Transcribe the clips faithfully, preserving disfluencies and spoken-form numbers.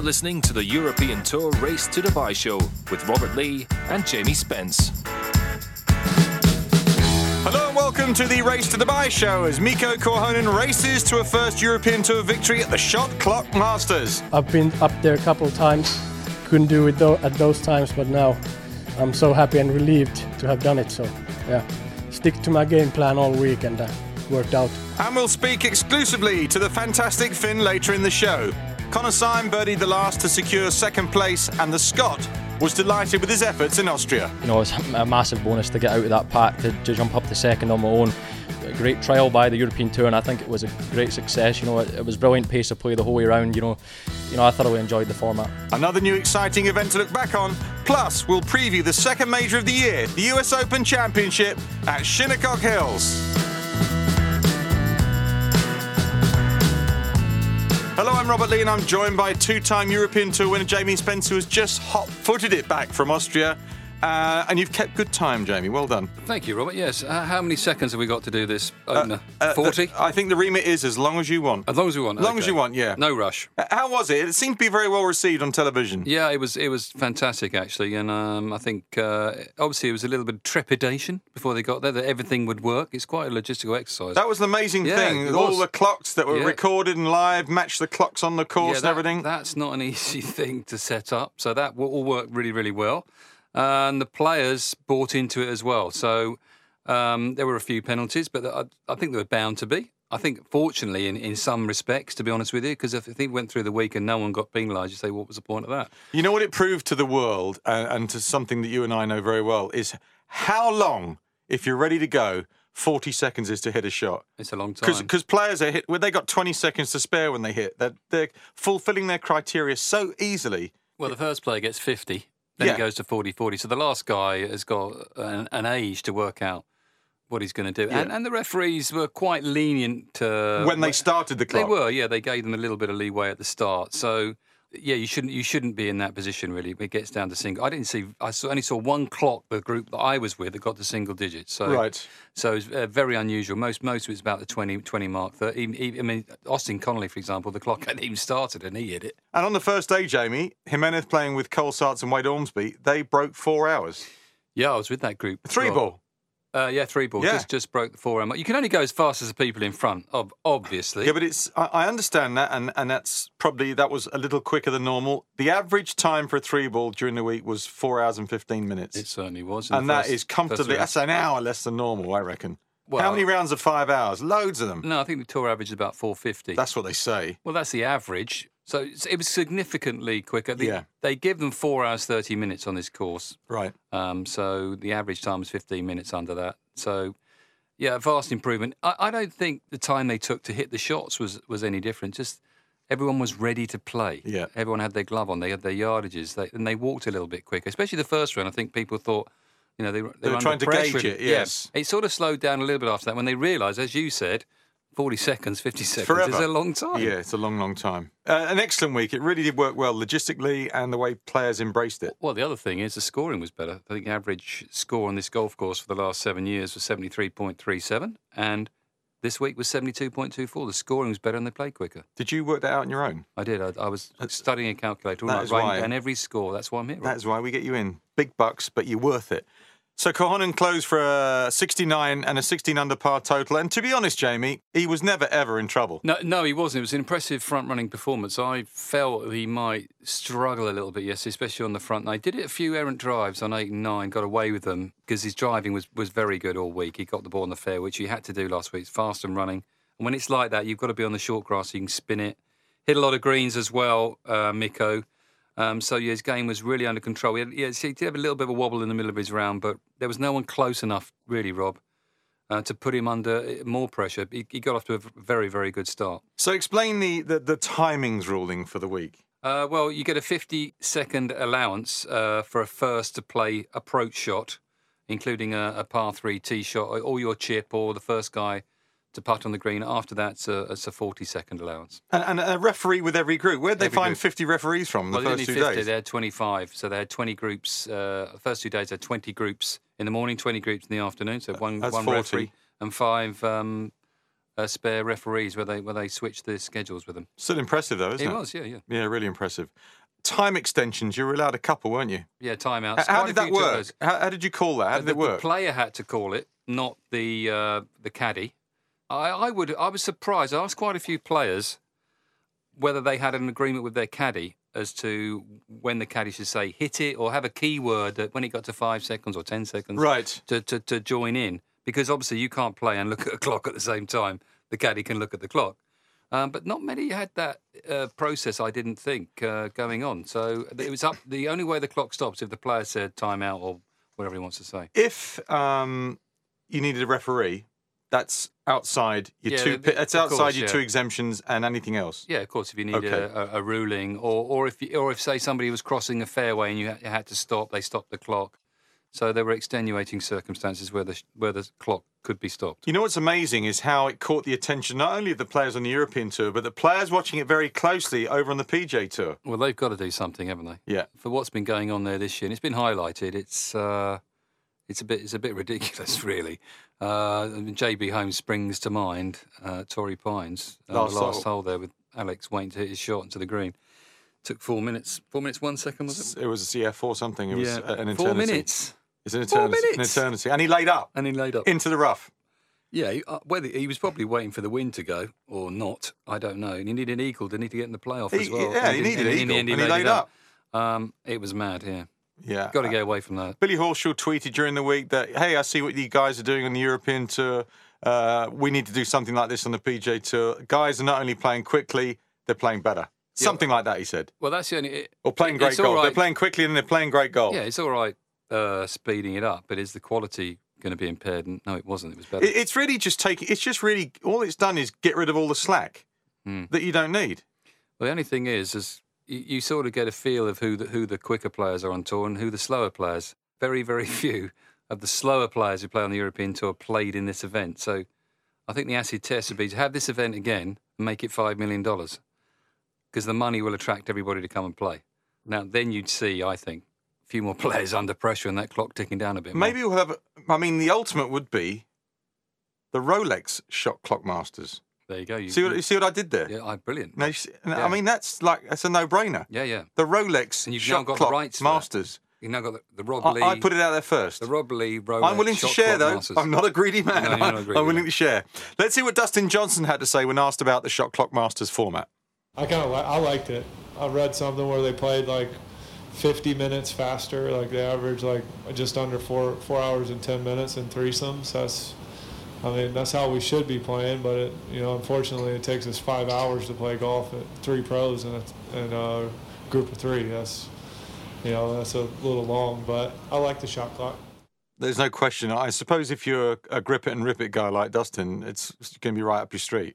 You're listening to the European Tour Race to Dubai show with Robert Lee and Jamie Spence. Hello and welcome to the Race to Dubai show as Mikko Korhonen races to a first European Tour victory at the Shot Clock Masters. I've been up there a couple of times, couldn't do it though at those times, but now I'm so happy and relieved to have done it. So yeah, stick to my game plan all week and uh, worked out. And we'll speak exclusively to the fantastic Finn later in the show. Conor Syme birdied the last to secure second place, and the Scot was delighted with his efforts in Austria. You know, it's a massive bonus to get out of that pack, to, to jump up to second on my own. A great trial by the European Tour, and I think it was a great success. You know, it, it was brilliant pace of play the whole way around. You know, you know, I thoroughly enjoyed the format. Another new exciting event to look back on. Plus, we'll preview the second major of the year, the U S Open Championship at Shinnecock Hills. Hello, I'm Robert Lee and I'm joined by two-time European Tour winner Jamie Spence, who has just hot-footed it back from Austria. Uh, and you've kept good time, Jamie. Well done. Thank you, Robert. Yes. Uh, how many seconds have we got to do this opener? Uh, uh, forty? The, I think the remit is as long as you want. As long as we want. As long okay. as you want, yeah. No rush. Uh, how was it? It seemed to be very well received on television. Yeah, it was It was fantastic, actually. And um, I think, uh, obviously, it was a little bit of trepidation before they got there, that everything would work. It's quite a logistical exercise. That was an amazing yeah, thing. All the clocks that were yeah. recorded and live matched the clocks on the course yeah, that, and everything. That's not an easy thing to set up. So that all worked really, really well. Uh, and the players bought into it as well. So um, there were a few penalties, but I, I think they were bound to be. I think, fortunately, in, in some respects, to be honest with you, because if I think went through the week and no one got penalised, you say, what was the point of that? You know what it proved to the world, and, and to something that you and I know very well, is how long, if you're ready to go, forty seconds is to hit a shot. It's a long time. Because players are hit, well, they got twenty seconds to spare when they hit. They're, they're fulfilling their criteria so easily. Well, the first player gets fifty. Then yeah. it goes to forty forty. So the last guy has got an, an age to work out what he's going to do. Yeah. And, and the referees were quite lenient. Uh, when they started the clock. They were, yeah. They gave them a little bit of leeway at the start. So, yeah, you shouldn't you shouldn't be in that position, really. It gets down to single. I didn't see, I saw, only saw one clock, the group that I was with, that got to single digits. So, right. So it's uh, very unusual. Most most of it's about the twenty, twenty mark. thirty, even, I mean, Austin Connolly, for example, the clock hadn't even started and he hit it. And on the first day, Jamie, Jimenez playing with Cole Sarts and Wade Ormsby, they broke four hours. Yeah, I was with that group. Three well. ball. Uh, yeah, three ball. Yeah. Just just broke the four hour mark. You can only go as fast as the people in front, ob- obviously. Yeah, but it's I, I understand that, and, and that's probably, that was a little quicker than normal. The average time for a three ball during the week was four hours and fifteen minutes. It certainly was. And that first, is comfortably, that's an hour less than normal, I reckon. Well, how many rounds of five hours? Loads of them. No, I think the tour average is about four fifty. That's what they say. Well, that's the average. So it was significantly quicker. They, yeah. They give them four hours, thirty minutes on this course. Right. Um, so the average time was fifteen minutes under that. So, yeah, vast improvement. I, I don't think the time they took to hit the shots was, was any different. Just everyone was ready to play. Yeah. Everyone had their glove on. They had their yardages. They, and they walked a little bit quicker, especially the first round. I think people thought, you know, they, they, they were, were trying under to pressure. gauge it, yes. Yeah. It sort of slowed down a little bit after that when they realised, as you said, forty seconds, fifty seconds Forever. is a long time. Yeah, it's a long, long time. Uh, an excellent week. It really did work well logistically and the way players embraced it. Well, the other thing is the scoring was better. I think the average score on this golf course for the last seven years was seventy-three point three seven, and this week was seventy-two point two four. The scoring was better and they played quicker. Did you work that out on your own? I did. I, I was studying a calculator, all that right, is writing why, down every score. That's why I'm here. That is why we get you in. Big bucks, but you're worth it. So Korhonen closed for a sixty-nine and a sixteen under par total. And to be honest, Jamie, he was never, ever in trouble. No, no, he wasn't. It was an impressive front-running performance. I felt he might struggle a little bit yesterday, especially on the front. And he did it a few errant drives on eight and nine, got away with them because his driving was, was very good all week. He got the ball on the fair, which he had to do last week. It's fast and running. And when it's like that, you've got to be on the short grass so you can spin it. Hit a lot of greens as well, uh, Mikko. Um, so, yeah, his game was really under control. He, had, yeah, he did have a little bit of a wobble in the middle of his round, but there was no one close enough, really, Rob, uh, to put him under more pressure. He, he got off to a very, very good start. So explain the, the, the timings ruling for the week. Uh, well, you get a fifty-second allowance uh, for a first to play approach shot, including a, a par three tee shot, or your chip, or the first guy to putt on the green. After that, it's a, it's a forty-second allowance. And, and a referee with every group. Where'd they every find group. fifty referees from well, the first two fifty, days? They had twenty-five. So they had twenty groups. Uh, the first two days, they had twenty groups in the morning, twenty groups in the afternoon. So one, That's one forty. referee and five um, uh, spare referees where they where they switched the schedules with them. Still impressive, though, isn't It it? was, yeah, yeah. Yeah, really impressive. Time extensions, you were allowed a couple, weren't you? Yeah, timeouts. How, how Quite did a that few took work? those. How, how did you call that? How did the, it work? The player had to call it, not the uh, the caddy. I, I would. I was surprised. I asked quite a few players whether they had an agreement with their caddy as to when the caddy should say hit it or have a keyword that when it got to five seconds or ten seconds, Right. to, to, to join in. Because obviously you can't play and look at a clock at the same time. The caddy can look at the clock. Um, but not many had that uh, process, I didn't think, uh, going on. So it was up. The only way the clock stops if the player said time out or whatever he wants to say. If um, you needed a referee, that's outside your Yeah, two. the- That's of outside course, your yeah. two exemptions and anything else. Yeah, of course. If you need Okay. a, a, a ruling, or or if you, or if say somebody was crossing a fairway and you had, you had to stop, they stopped the clock. So there were extenuating circumstances where the where the clock could be stopped. You know what's amazing is how it caught the attention not only of the players on the European Tour, but the players watching it very closely over on the P G A Tour. Well, they've got to do something, haven't they? Yeah. For what's been going on there this year, and it's been highlighted. It's uh, it's a bit it's a bit ridiculous, really. Uh, I mean, J B Holmes springs to mind. Uh, Torrey Pines, uh, Last the last hole. hole there with Alex waiting to hit his shot into the green. Took four minutes. Four minutes, one second, was it? It was a C F or something. It was Yeah. an eternity. Four minutes. It's an Four eternity. An minutes. eternity. And he laid up And he laid up. into the rough. Yeah, he- uh, whether he was probably waiting for the wind to go or not, I don't know. And he needed an eagle, didn't he, to get in the playoff He- as well? yeah, And he didn't- needed and eagle, in the end, and he laid laid it up. Um, it was mad, yeah. Yeah. Got to get away from that. Billy Horschel tweeted during the week that, hey, I see what you guys are doing on the European Tour. Uh, we need to do something like this on the P G A Tour. Guys are not only playing quickly, they're playing better. Something like that, he said. Well, that's the only... It, Or playing it- great it's all golf. They're right- playing quickly and they're playing great golf. Yeah, it's all right uh, speeding it up, but is the quality going to be impaired? And no, it wasn't. It was better. It- It's really just taking, it's just really, all it's done is get rid of all the slack Hmm. that you don't need. Well, the only thing is, is you, you sort of get a feel of who the, who the quicker players are on tour and who the slower players. Very, very few of the slower players who play on the European Tour played in this event. So I think the acid test would be to have this event again and make it five million dollars because the money will attract everybody to come and play. Now, then you'd see, I think, a few more players under pressure and that clock ticking down a bit more. Maybe we'll have, I mean, the ultimate would be the Rolex Shot Clock Masters. There you go. You, See what, you- you see what I did there? yeah, I, brilliant. No, you see- Yeah. I mean, that's like, that's a no-brainer. Yeah, yeah. The Rolex And you've now Shot got the Clock rights for that. Masters. You've now got the, the Rob I, Lee... I put it out there first. The Rob Lee Rolex I'm willing to Shot share, Clock though. Masters. I'm not a greedy man. No, you're not a greedy I'm willing man. to share. Let's see what Dustin Johnson had to say when asked about the Shot Clock Masters format. I kind of li- I liked it. I read something where they played like fifty minutes faster, like they average like just under four four hours and ten minutes in threesomes. That's, I mean, that's how we should be playing. But it, you know, unfortunately, it takes us five hours to play golf at three pros and a, and a group of three. That's, you know, that's a little long. But I like the shot clock. There's no question. I suppose if you're a, a grip it and rip it guy like Dustin, it's going to be right up your street.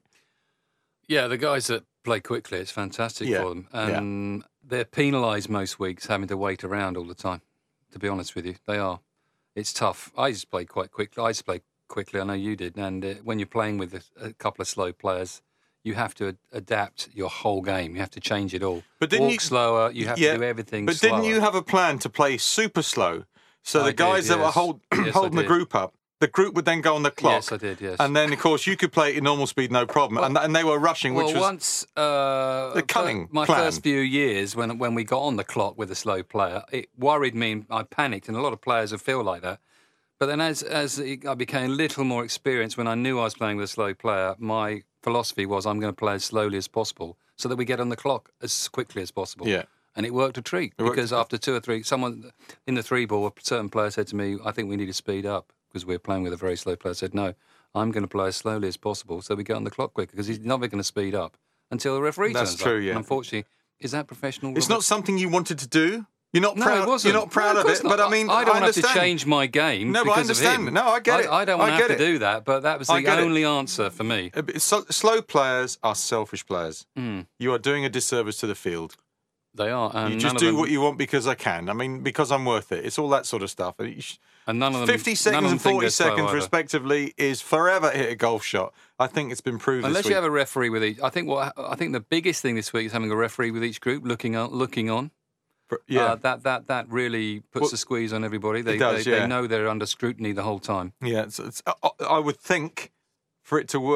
Yeah, the guys that play quickly, it's fantastic Yeah, for them. And they're penalised most weeks having to wait around all the time, to be honest with you. They are. It's tough. I used to play quite quickly. I used to play quickly. I know you did. And uh, when you're playing with a, a couple of slow players, you have to ad- adapt your whole game. You have to change it all. But didn't Walk you- slower. You have Yeah, to do everything But slower. didn't you have a plan to play super slow? So I the did, guys that were yes. hold, Yes, I holding the did. group up, the group would then go on the clock. Yes, I did, yes. And then, of course, you could play it in normal speed, no problem. and, and they were rushing, which well, was... once uh, the cunning my plan. first few years when when we got on the clock with a slow player, it worried me. I panicked, and a lot of players would feel like that. But then, as as I became a little more experienced, when I knew I was playing with a slow player, my philosophy was I'm going to play as slowly as possible so that we get on the clock as quickly as possible. Yeah. And it worked a treat worked. because after two or three, someone in the three ball, a certain player said to me, "I think we need to speed up because we're playing with a very slow player." I said, "No, I'm going to play as slowly as possible so we get on the clock quicker because he's never going to speed up until the referee That's turns true, up." yeah. And unfortunately, is that professional? It's Robert? not something you wanted to do. You're not No, proud. it wasn't. You're not proud No, of course it. not. But I mean, I don't I want to have understand. to change my game. No, but I because of understand. him. No, I get it. I, don't want I to have get to it. do that, but that was I the get it. only answer for me. A bit- so- Slow players are selfish players. Hmm. You are doing a disservice to the field. They are. And You none just of do them, what you want because I can. I mean, because I'm worth it. It's all that sort of stuff. And you sh- And none of them. fifty none of seconds them and think forty they're slow seconds, either. respectively, is forever hit a golf shot. I think it's been proved. Unless this you week. have a referee with each, I think what I think the biggest thing this week is having a referee with each group looking on. Looking on. yeah. Uh, that that that really puts Well, a squeeze on everybody. They, does, they, yeah. they know they're under scrutiny the whole time. Yeah, it's, it's, I, I would think for it to work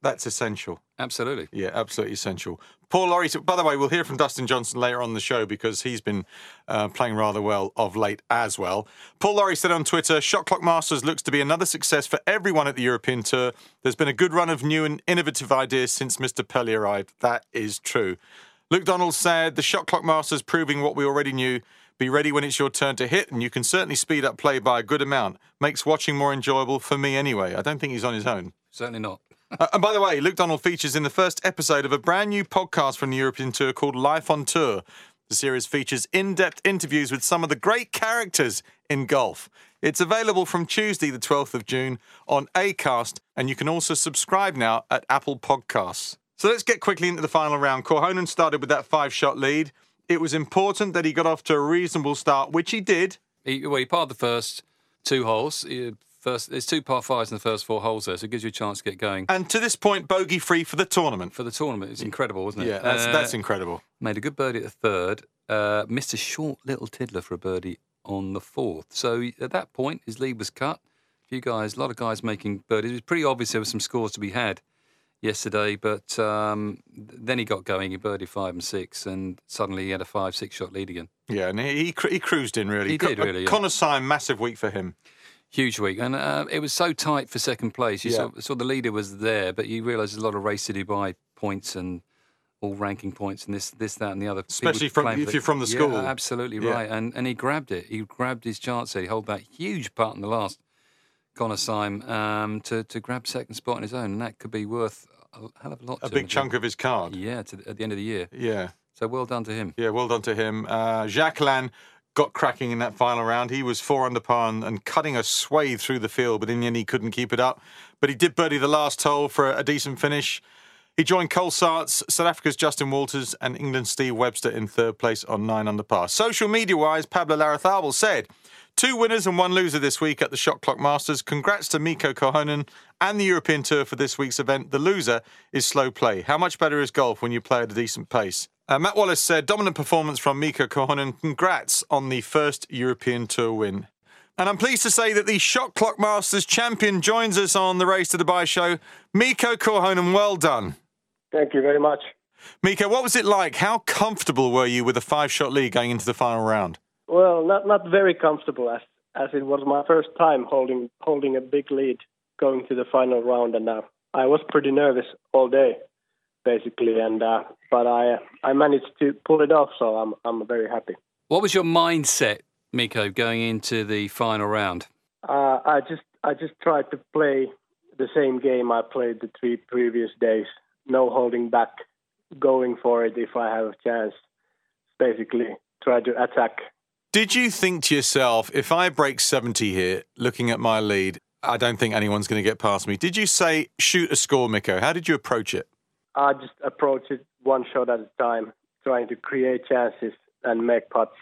That's essential. Absolutely. Yeah, absolutely essential. Paul Lawrie, by the way, we'll hear from Dustin Johnson later on in the show because he's been uh, playing rather well of late as well. Paul Lawrie said on Twitter, Shot Clock Masters looks to be another success for everyone at the European Tour. There's been a good run of new and innovative ideas since Mister Pelly arrived. That is true. Luke Donald said, the Shot Clock Masters proving what we already knew. Be ready when it's your turn to hit, and you can certainly speed up play by a good amount. Makes watching more enjoyable for me anyway. I don't think he's on his own. Certainly not. uh, and by the way, Luke Donald features in the first episode of a brand new podcast from the European Tour called Life on Tour. The series features in-depth interviews with some of the great characters in golf. It's available from Tuesday, the twelfth of June on Acast, and you can also subscribe now at Apple Podcasts. So let's get quickly into the final round. Korhonen started with that five-shot lead. It was important that he got off to a reasonable start, which he did. He, well, he parred the first two holes. He, first, there's two par fives in the first four holes there, so it gives you a chance to get going. And to this point, bogey-free for the tournament. For the tournament. It's incredible, isn't it? Yeah, that's, uh, that's incredible. Made a good birdie at the third. Uh, missed a short little tiddler for a birdie on the fourth. So at that point, his lead was cut. A few guys, a lot of guys making birdies. It was pretty obvious there were some scores to be had yesterday, but um, then he got going. He birdied five and six, and suddenly he had a five, six shot lead again. Yeah, and he he, he cruised in really. He did really. Yeah. Connor Syme, massive week for him. Huge week, and uh, it was so tight for second place. You yeah. saw, saw the leader was there, but you realise there's a lot of race to Dubai points and all ranking points and this, this, that, and the other. Especially from if for, you're from the school. Yeah, absolutely yeah. right. And and he grabbed it. He grabbed his chance there. He held that huge putt in the last, Connor Syme, um, to to grab second spot on his own, and that could be worth a hell of a lot. A to big him, chunk of his card. Yeah, to the, at the end of the year. Yeah. So well done to him. Yeah, well done to him. Uh, Jacqueline got cracking in that final round. He was four under par and, and cutting a swathe through the field, but in the end he couldn't keep it up. But he did birdie the last hole for a, a decent finish. He joined Cole Sartz, South Africa's Justin Walters, and England's Steve Webster in third place on nine under par. Social media-wise, Pablo Larrazábal said, two winners and one loser this week at the Shot Clock Masters. Congrats to Mikko Korhonen and the European Tour for this week's event. The loser is slow play. How much better is golf when you play at a decent pace? Uh, Matt Wallace said, dominant performance from Mikko Korhonen. Congrats on the first European Tour win. And I'm pleased to say that the Shot Clock Masters champion joins us on the Race to Dubai show. Mikko Korhonen, well done. Thank you very much. Mikko, what was it like? How comfortable were you with a five-shot lead going into the final round? Well, not not very comfortable, as as it was my first time holding holding a big lead going to the final round, and uh, I was pretty nervous all day, basically. And uh, but I I managed to pull it off, so I'm I'm very happy. What was your mindset, Mikko, going into the final round? Uh, I just I just tried to play the same game I played the three previous days. No holding back, going for it if I have a chance. Basically, try to attack. Did you think to yourself, if I break seventy here, looking at my lead, I don't think anyone's going to get past me? Did you say, shoot a score, Mikko? How did you approach it? I just approached it one shot at a time, trying to create chances and make putts.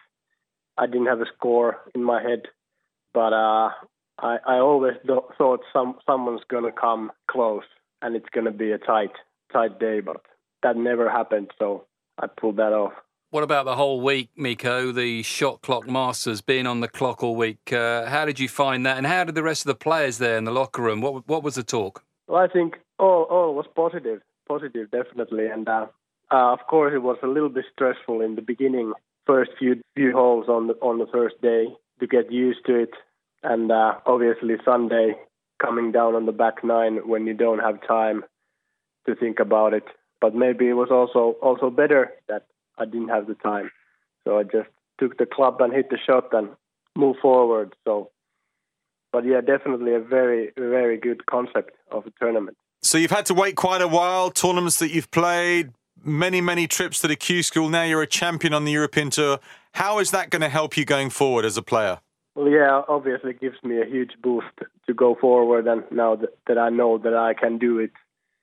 I didn't have a score in my head, but uh, I, I always th- thought some someone's going to come close and it's going to be a tight, tight day, but that never happened, so I pulled that off. What about the whole week, Mikko, the Shot Clock Masters, being on the clock all week? Uh, how did you find that, and how did the rest of the players there in the locker room? What what was the talk? Well, I think all, all was positive, positive, definitely. And uh, uh, of course, it was a little bit stressful in the beginning, first few few holes on the, on the first day to get used to it. And uh, obviously Sunday, coming down on the back nine when you don't have time to think about it. But maybe it was also also better that I didn't have the time. So I just took the club and hit the shot and moved forward. So, but yeah, definitely a very, very good concept of a tournament. So you've had to wait quite a while, tournaments that you've played, many, many trips to the Q School. Now you're a champion on the European Tour. How is that going to help you going forward as a player? Well, yeah, obviously it gives me a huge boost to go forward. And now that, that I know that I can do it,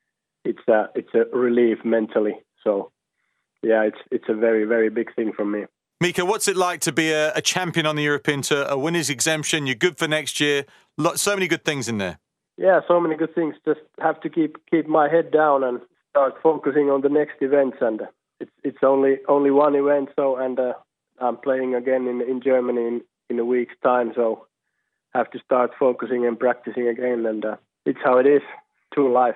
it's a, it's a relief mentally. So, yeah, it's it's a very, very big thing for me. Mikko, what's it like to be a, a champion on the European Tour, a winner's exemption? You're good for next year. Lot, so many good things in there. Yeah, so many good things. Just have to keep keep my head down and start focusing on the next events. And it's it's only only one event, so and uh, I'm playing again in in Germany in, in a week's time. So have to start focusing and practicing again. And uh, it's how it is. True life.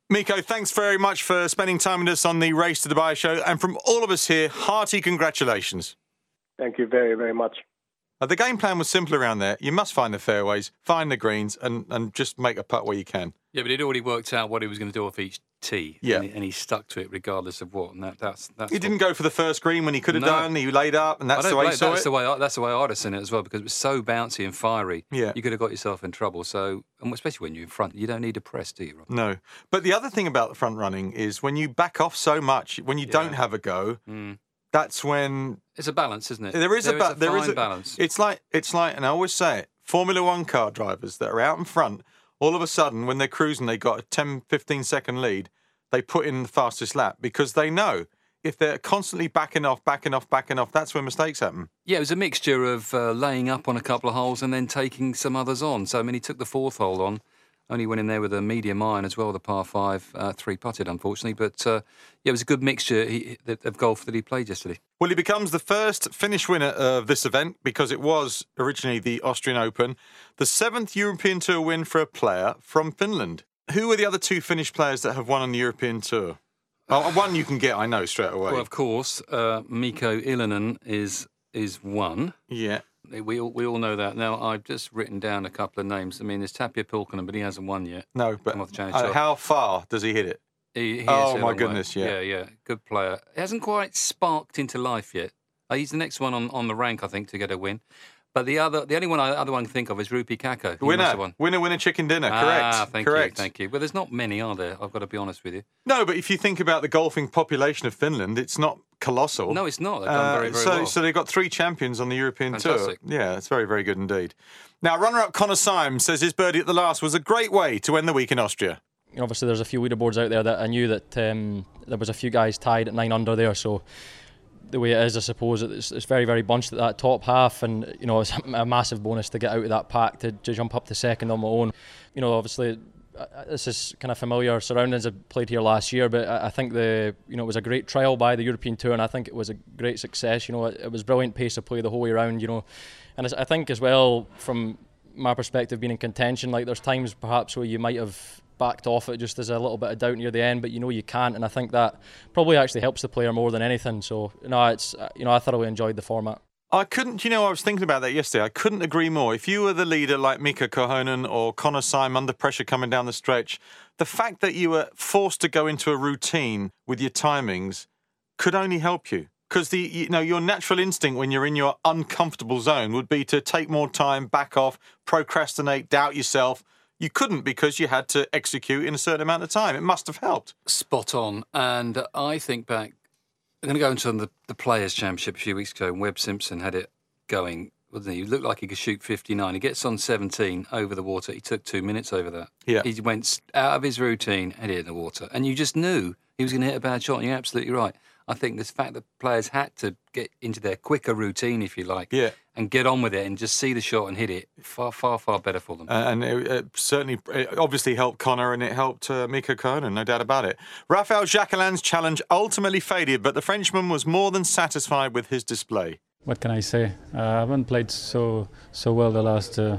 Miko, thanks very much for spending time with us on the Race to Dubai show. And from all of us here, hearty congratulations. Thank you very, very much. Uh, the game plan was simple around there. You must find the fairways, find the greens, and, and just make a putt where you can. Yeah, but he'd already worked out what he was going to do off each tee. Yeah. And he, and he stuck to it regardless of what. And that, that's, that's He what, didn't go for the first green when he could have No. done. He laid up, and I that's don't the way he blame- saw that's it. the way I, that's the way I'd have seen it as well, because it was so bouncy and fiery. Yeah. You could have got yourself in trouble. So, and especially when you're in front, you don't need to press, do you, Rob? No. But the other thing about the front running is when you back off so much, when you don't have a go, Mm. that's when It's a balance, isn't it? there is there a ba- is a there fine is a balance. It's like it's like, and I always say it, Formula One car drivers that are out in front, all of a sudden when they're cruising, they got a ten, fifteen second lead, they put in the fastest lap because they know if they're constantly backing off, backing off, backing off, that's when mistakes happen. Yeah, it was a mixture of uh, laying up on a couple of holes and then taking some others on. So, I mean, he took the fourth hole on, only went in there with a medium iron as well, the par five, uh, three putted, unfortunately. But, uh, yeah, it was a good mixture he, of golf that he played yesterday. Well, he becomes the first Finnish winner of this event because it was originally the Austrian Open, the seventh European Tour win for a player from Finland. Who are the other two Finnish players that have won on the European Tour? Oh, one you can get, I know, straight away. Well, of course, uh, Mikko Ilinen is is one. Yeah. We all, we all know that. Now, I've just written down a couple of names. I mean, there's Tapio Pulkkinen, but he hasn't won yet. No, but Come off the challenge uh, tour. how far does he hit it? He, he Oh, is a my long way. goodness, yeah. Yeah, yeah. Good player. He hasn't quite sparked into life yet. Uh, he's the next one on, on the rank, I think, to get a win. But the other, the only one I, other one I can think of is Rupi Kakko. He must Winner, have won. winner, winner, chicken dinner. Correct. Ah, thank Correct. you, thank you. Well, there's not many, are there? I've got to be honest with you. No, but if you think about the golfing population of Finland, it's not colossal. No, it's not. They've done Uh, very, very so, well. so they've got three champions on the European Fantastic. Tour. Yeah, it's very, very good indeed. Now, runner-up Connor Symes says his birdie at the last was a great way to end the week in Austria. Obviously, there's a few leaderboards out there that I knew that um, there was a few guys tied at nine under there, so the way it is, I suppose, it's, it's very, very bunched at that top half, and you know, it's a massive bonus to get out of that pack to, to jump up to second on my own. You know, obviously, uh, this is kind of familiar surroundings. I played here last year, but I, I think the you know it was a great trial by the European Tour, and I think it was a great success. You know, it, it was brilliant pace of play the whole way around. You know, and I think as well from my perspective, being in contention, like there's times perhaps where you might have backed off it just as a little bit of doubt near the end, but you know you can't, and I think that probably actually helps the player more than anything. So you know, it's you know I thoroughly enjoyed the format. I couldn't, you know, I was thinking about that yesterday. I couldn't agree more. If you were the leader like Mika Kohonen or Connor Syme under pressure coming down the stretch, the fact that you were forced to go into a routine with your timings could only help you. Because the you know your natural instinct when you're in your uncomfortable zone would be to take more time, back off, procrastinate, doubt yourself. You couldn't because you had to execute in a certain amount of time. It must have helped. Spot on. And I think back, I'm going to go into the, the Players' Championship a few weeks ago, and Webb Simpson had it going, wasn't he? He looked like he could shoot fifty-nine. He gets on seventeen over the water. He took two minutes over that. Yeah. He went out of his routine and hit in the water. And you just knew he was going to hit a bad shot, and you're absolutely right. I think this fact that players had to get into their quicker routine, if you like, Yeah. and get on with it and just see the shot and hit it, far, far, far better for them. Uh, and it, it certainly, it obviously helped Connor and it helped uh, Mika Kohonen, no doubt about it. Raphael Jacquelin's challenge ultimately faded, but the Frenchman was more than satisfied with his display. What can I say? Uh, I haven't played so so well the last uh,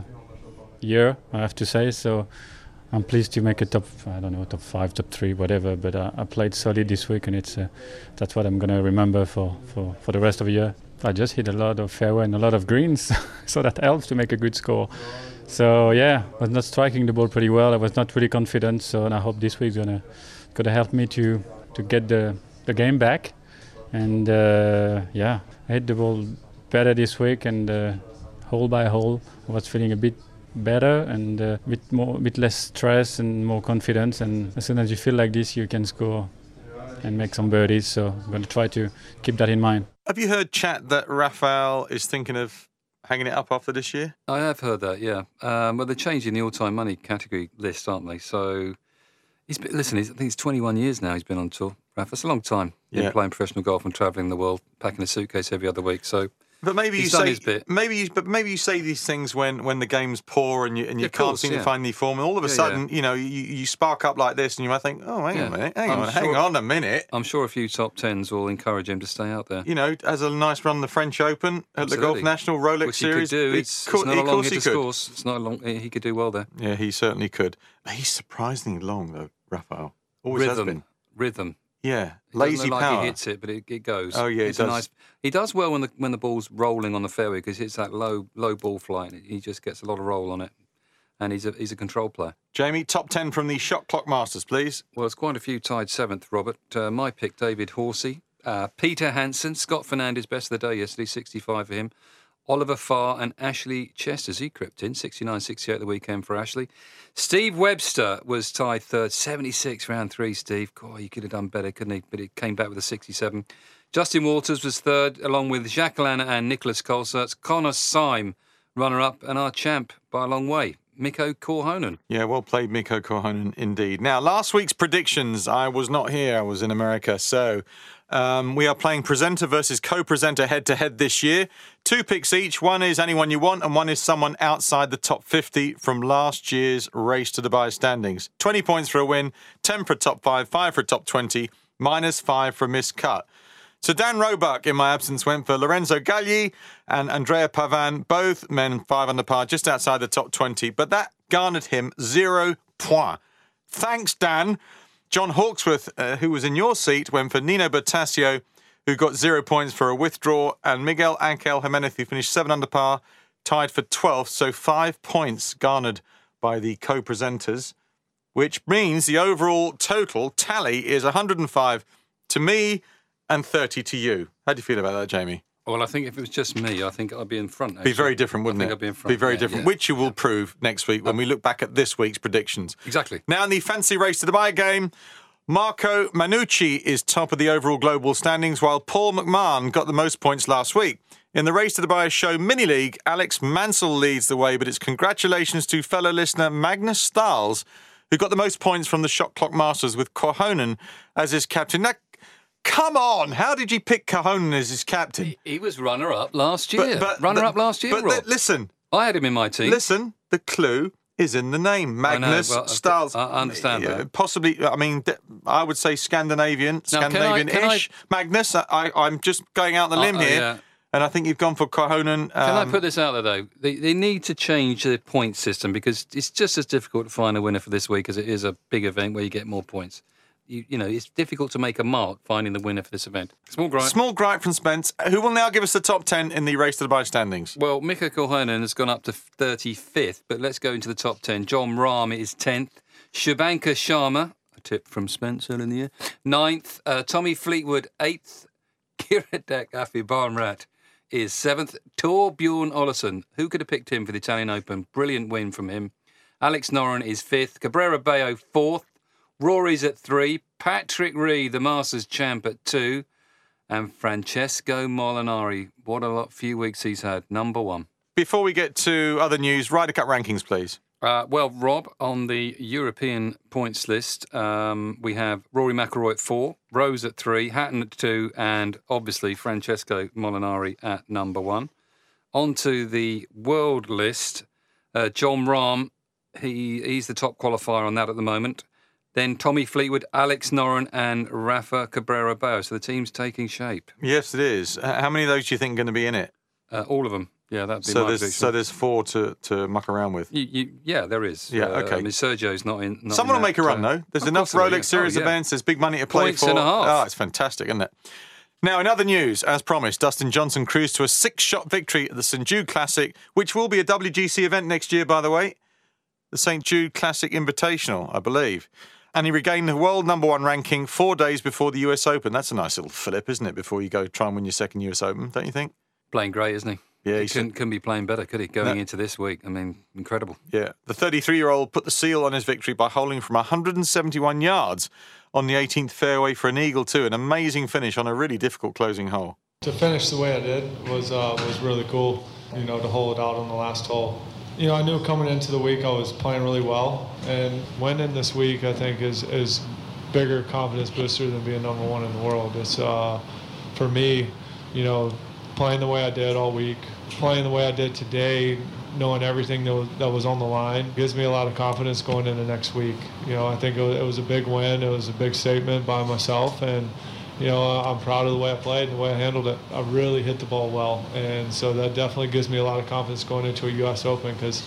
year, I have to say. So I'm pleased to make a top, I don't know, top five, top three, whatever. But uh, I played solid this week, and it's uh, that's what I'm gonna remember for, for, for the rest of the year. I just hit a lot of fairway and a lot of greens, so that helps to make a good score. So yeah, I was not striking the ball pretty well. I was not really confident. So and I hope this week's gonna gonna help me to to get the the game back. And uh, yeah, I hit the ball better this week, and uh, hole by hole, I was feeling a bit better and a bit more, bit less stress and more confidence. And as soon as you feel like this, you can score and make some birdies. So I'm going to try to keep that in mind. Have you heard chat that Raphael is thinking of hanging it up after this year? I have heard that, yeah. Um, well, they're changing the all-time money category list, aren't they? So, he's been, listen, he's, I think it's twenty-one years now he's been on tour. Raph, that's a long time. Been Yeah. playing professional golf and travelling the world, packing a suitcase every other week. So, But maybe He's you done say his bit. maybe you, but maybe you say these things when, when the game's poor and you and you Of can't course, seem yeah. to find the form, and all of a Yeah, sudden, yeah. you know, you, you spark up like this, and you might think, oh, hang Yeah. on a minute, hang I'm on, hang sure- on a minute. I'm sure a few top tens will encourage him to stay out there. You know, has a nice run the French Open at the Golf Absolutely. National Rolex Which Series. he could do. He It's, could- it's not a of long course he hitter could. course. It's not a long. He could do well there. Yeah, he certainly could. He's surprisingly long though, Raphael. Always has rhythm, been. rhythm. Yeah, It lazy doesn't look power. like he hits it, but it, it goes. Oh, yeah, he it's a does. Nice, he does well when the when the ball's rolling on the fairway because he hits that low low ball flight. He just gets a lot of roll on it, and he's a he's a control player. Jamie, top ten from the Shot Clock Masters, please. Well, it's quite a few tied seventh, Robert. Uh, my pick, David Horsey. Uh, Peter Hansen, Scott Fernandez, best of the day yesterday, sixty-five for him. Oliver Farr and Ashley Chesters, he crept in, sixty-nine sixty-eight the weekend for Ashley. Steve Webster was tied third, seventy-six round three, Steve. God, he could have done better, couldn't he? But he came back with a sixty-seven. Justin Walters was third, along with Jacqueline and Nicholas Colserts. Connor Syme, runner-up, and our champ by a long way, Mikko Korhonen. Yeah, well played, Mikko Korhonen, indeed. Now, last week's predictions, I was not here, I was in America, so um, we are playing presenter versus co-presenter head-to-head this year. Two picks each. One is anyone you want, and one is someone outside the top fifty from last year's Race to Dubai standings. twenty points for a win, ten for a top five, five for a top twenty, minus five for a missed cut. So Dan Roebuck, in my absence, went for Lorenzo Gagli and Andrea Pavan, both men five under par, just outside the top twenty. But that garnered him zero points. Thanks, Dan. John Hawksworth, uh, who was in your seat, went for Nino Bertasio, who got zero points for a withdraw, and Miguel Angel Jimenez, who finished seven under par, tied for twelfth. So five points garnered by the co-presenters, which means the overall total tally is one hundred five to me and thirty to you. How do you feel about that, Jamie? Well, I think if it was just me, I think I'd be in front. Actually. Be very different, wouldn't I it? think I'd be in front. Be very yeah, different, yeah. which you will prove next week when we look back at this week's predictions. Exactly. Now in the fancy Race to Dubai game, Marco Manucci is top of the overall global standings, while Paul McMahon got the most points last week. In the Race to Dubai Show Mini League, Alex Mansell leads the way, but it's congratulations to fellow listener Magnus Stahls, who got the most points from the Shot Clock Masters with Korhonen as his captain. Now, come on, how did you pick Korhonen as his captain? He, he was runner-up last year. But- but runner-up the- last year, But Rob. li- listen, I had him in my team. listen, the clue is in the name. I know, Magnus well, Stahls. I I understand Yeah, that. Possibly, I mean, th- I would say Scandinavian, Now, can I- Scandinavian-ish. can Magnus, I, I'm just going out on the limb Uh, uh, here, yeah. and I think you've gone for Korhonen. Can I um, put this out there, though? They, they need to change the point system because it's just as difficult to find a winner for this week as it is a big event where you get more points. You, you know, it's difficult to make a mark finding the winner for this event. Small gripe. Small gripe from Spence, who will now give us the top ten in the Race to Dubai standings. Well, Mikko Korhonen has gone up to thirty-fifth, but let's go into the top ten. John Rahm is tenth. Shubhankar Sharma, a tip from Spence earlier in the year, ninth. Uh, Tommy Fleetwood, eighth. Kiradek Afi is seventh. Tor Bjorn Olesen, who could have picked him for the Italian Open? Brilliant win from him. Alex Noren is fifth. Cabrera Bello, fourth. Rory's at three. Patrick Reed, the Masters champ, at two. And Francesco Molinari, what a lot, few weeks he's had, number one. Before we get to other news, Ryder Cup rankings, please. Uh, well, Rob, on the European points list, um, we have Rory McIlroy at four, Rose at three, Hatton at two, and obviously Francesco Molinari at number one. On to the world list, uh, John Rahm, he, he's the top qualifier on that at the moment. Then Tommy Fleetwood, Alex Noren, and Rafa Cabrera Bello. So the team's taking shape. Yes, it is. Uh, How many of those do you think are going to be in it? Uh, all of them. Yeah, that'd be So my there's prediction. so there's four to, to muck around with. You, you, yeah, there is. Yeah, Uh, okay. I mean, Sergio's not in. Not Someone in will make a that, run, uh, though. There's of enough course there will, Rolex yeah. Series Oh, yeah. events. There's big money to play Points for. and a half. Oh, it's fantastic, isn't it? Now, in other news, as promised, Dustin Johnson cruised to a six-shot victory at the Saint Jude Classic, which will be a W G C event next year, by the way. The Saint Jude Classic Invitational, I believe. And he regained the world number one ranking four days before the U S Open. That's a nice little flip, isn't it, before you go try and win your second U S Open, don't you think? Playing great, isn't he? Yeah, he he's- couldn't, couldn't be playing better, could he? Going No. into this week, I mean, incredible. Yeah. The thirty-three-year-old put the seal on his victory by holding from one hundred seventy-one yards on the eighteenth fairway for an eagle, too. An amazing finish on a really difficult closing hole. To finish the way I did was uh, was really cool, you know, to hold it out on the last hole. You know, I knew coming into the week I was playing really well, and winning this week I think is is bigger confidence booster than being number one in the world. It's uh, for me, you know, playing the way I did all week, playing the way I did today, knowing everything that was, that was on the line gives me a lot of confidence going into next week. You know, I think it was, it was a big win. It was a big statement by myself, and you know, I'm proud of the way I played and the way I handled it. I really hit the ball well, and so that definitely gives me a lot of confidence going into a U S Open because,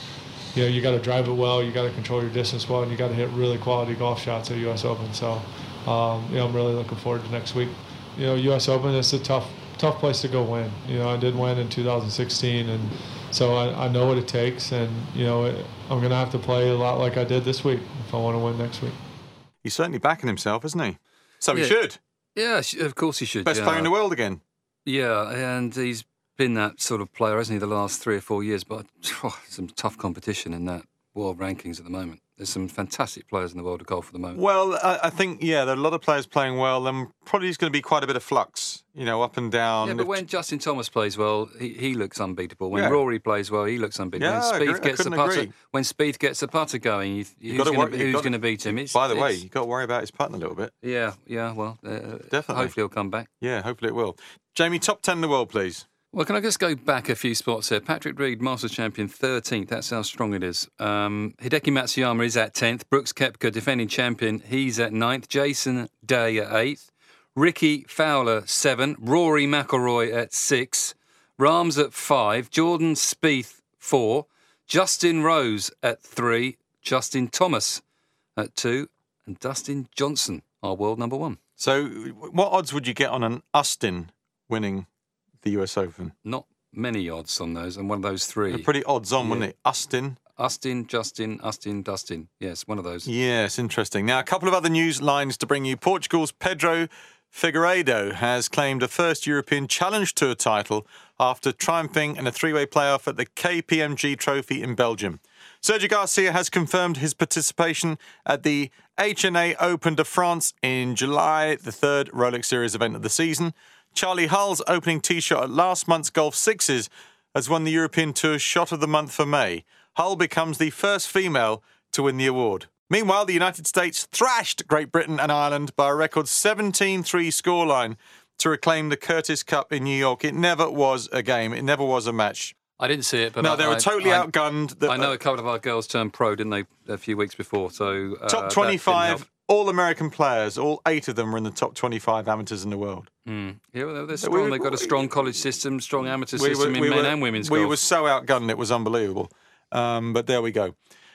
you know, you got to drive it well, you got to control your distance well, and you got to hit really quality golf shots at U S Open. So, um, you know, I'm really looking forward to next week. You know, U S Open, it's a tough, tough place to go win. You know, I did win in two thousand sixteen, and so I, I know what it takes, and, you know, it, I'm going to have to play a lot like I did this week if I want to win next week. He's certainly backing himself, isn't he? So yeah. he should. Yeah, of course he should. Best yeah. player in the world again. Yeah, and he's been that sort of player, hasn't he, the last three or four years? But oh, some tough competition in that world rankings at the moment. There's some fantastic players in the world of golf at the moment. Well, I, I think, yeah, there are a lot of players playing well, and probably there's going to be quite a bit of flux, you know, up and down. Yeah, but when Justin Thomas plays well, he, he looks unbeatable. When Yeah. Rory plays well, he looks unbeatable. Yeah, I when Spieth agree. I gets the couldn't putter, agree. when Spieth gets the putter going, you, You've who's gotta going worry- you've got- to beat him? It's, By the way, it's- you've got to worry about his putting a little bit. yeah, yeah. Well, uh, Definitely. Hopefully, he'll come back. Yeah, hopefully it will. Jamie, top ten in the world, please. Well, can I just go back a few spots here? Patrick Reed, Masters champion, thirteenth. That's how strong it is. Um, Hideki Matsuyama is at tenth. Brooks Koepka, defending champion, he's at ninth. Jason Day at eighth. Ricky Fowler, seven. Rory McIlroy at six. Rahms at five. Jordan Spieth, four. Justin Rose at three. Justin Thomas at two. And Dustin Johnson, our world number one. So what odds would you get on an Austin winning the U S Open? Not many odds on those, and one of those three. They're pretty odds on, Yeah. wouldn't it? Austin. Austin, Justin, Austin, Dustin. Yes, one of those. Yes, interesting. Now, a couple of other news lines to bring you. Portugal's Pedro Figueiredo has claimed a first European Challenge Tour title after triumphing in a three-way playoff at the K P M G Trophy in Belgium. Sergio Garcia has confirmed his participation at the H N A Open de France in July, the third Rolex Series event of the season. Charlie Hull's opening tee shot at last month's Golf Sixes has won the European Tour Shot of the Month for May. Hull becomes the first female to win the award. Meanwhile, the United States thrashed Great Britain and Ireland by a record seventeen three scoreline to reclaim the Curtis Cup in New York. It never was a game. It never was a match. I didn't see it, but No, I, they were I- totally I, outgunned. The, I know a couple of our girls turned pro, didn't they, a few weeks before? So uh, that top didn't twenty-five help. All-American players. All eight of them were in the top twenty-five amateurs in the world. Mm. Yeah, well, they're We strong. were- They've got a strong college system, strong amateur We system were- in we men were- and women's We golf. were so outgunned, it was unbelievable. Um, but there we go.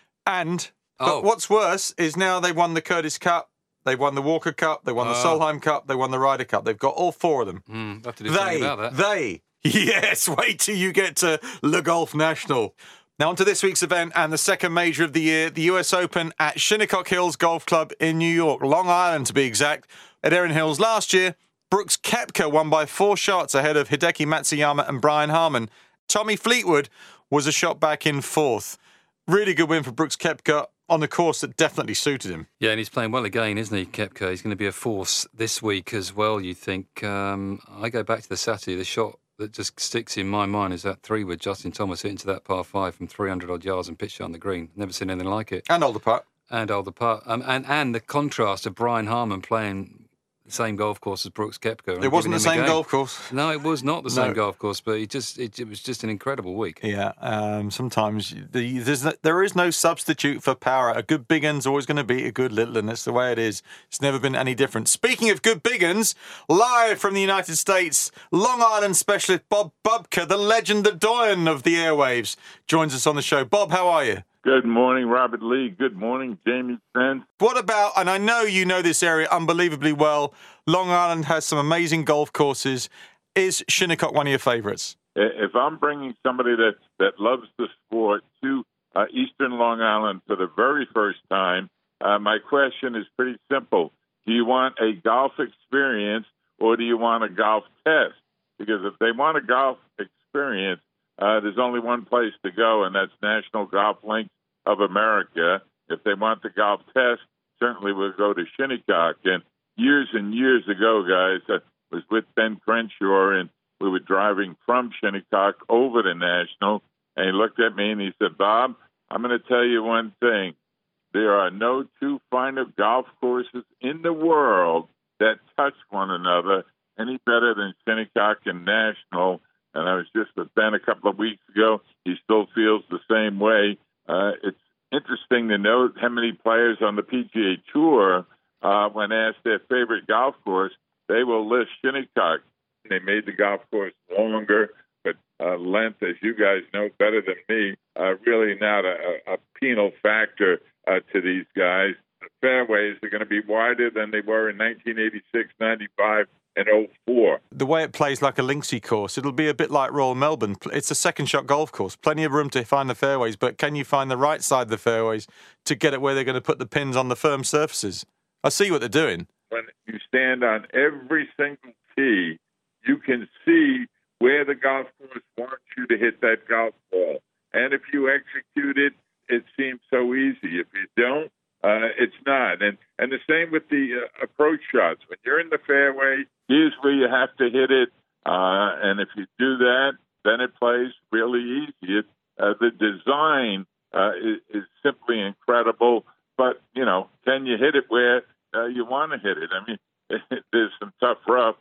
And but Oh. what's worse is now they've won the Curtis Cup, they've won the Walker Cup, they won the Uh. Solheim Cup, they won the Ryder Cup. They've got all four of them. Mm, we'll have to do They, something about that. they, yes, wait till you get to Le Golf National. Now on to this week's event and the second major of the year, the U S Open at Shinnecock Hills Golf Club in New York, Long Island to be exact. At Erin Hills last year, Brooks Koepka won by four shots ahead of Hideki Matsuyama and Brian Harman. Tommy Fleetwood was a shot back in fourth. Really good win for Brooks Koepka on a course that definitely suited him. Yeah, and he's playing well again, isn't he, Koepka? He's going to be a force this week as well, you think. Um, I go back to the Saturday, the shot that just sticks in my mind is that three with Justin Thomas hitting to that par five from three hundred odd yards and pitched it on the green. Never seen anything like it. And Alder Putt. And Alder Putt. Um, and, and the contrast of Brian Harman playing the same golf course as Brooks Koepka. and It wasn't the giving him same a game. golf course. No, it was not the No. same golf course, but he just it, it was just an incredible week. Yeah, um, sometimes the, there's no, there is no substitute for power. A good big un's always going to beat a good little, and that's the way it is. It's never been any different. Speaking of good big uns, live from the United States, Long Island specialist Bob Bubka, the legend, the doyen of the airwaves, joins us on the show. Bob, how are you? Good morning, Robert Lee. Good morning, Jamie Spence. What about, and I know you know this area unbelievably well, Long Island has some amazing golf courses. Is Shinnecock one of your favourites? If I'm bringing somebody that, that loves the sport to uh, Eastern Long Island for the very first time, uh, my question is pretty simple. Do you want a golf experience or do you want a golf test? Because if they want a golf experience, uh, there's only one place to go, and that's National Golf Links of America. If they want the golf test, certainly we'll go to Shinnecock. And years and years ago, guys, I was with Ben Crenshaw, and we were driving from Shinnecock over to National, and he looked at me and he said, Bob, I'm going to tell you one thing. There are no two finer golf courses in the world that touch one another any better than Shinnecock and National. And I was just with Ben a couple of weeks ago. He still feels the same way. Uh, it's interesting to note how many players on the P G A Tour, uh, when asked their favorite golf course, they will list Shinnecock. They made the golf course longer, but uh, length, as you guys know better than me, uh, really not a, a penal factor uh, to these guys. The fairways are going to be wider than they were in nineteen eighty-six, ninety-five, and oh four. The way it plays like a linksy course, it'll be a bit like Royal Melbourne. It's a second shot golf course. Plenty of room to find the fairways, but can you find the right side of the fairways to get it where they're going to put the pins on the firm surfaces? I see what they're doing. When you stand on every single tee, you can see where the golf course wants you to hit that golf ball. And if you execute it, it seems so easy. If you don't, uh, it's not. And and the same with the uh, approach shots. When you're in the fairway, here's where you have to hit it. Uh, and if you do that, then it plays really easy. It, uh, the design uh, is, is simply incredible. But, you know, can you hit it where uh, you want to hit it? I mean, there's some tough rough.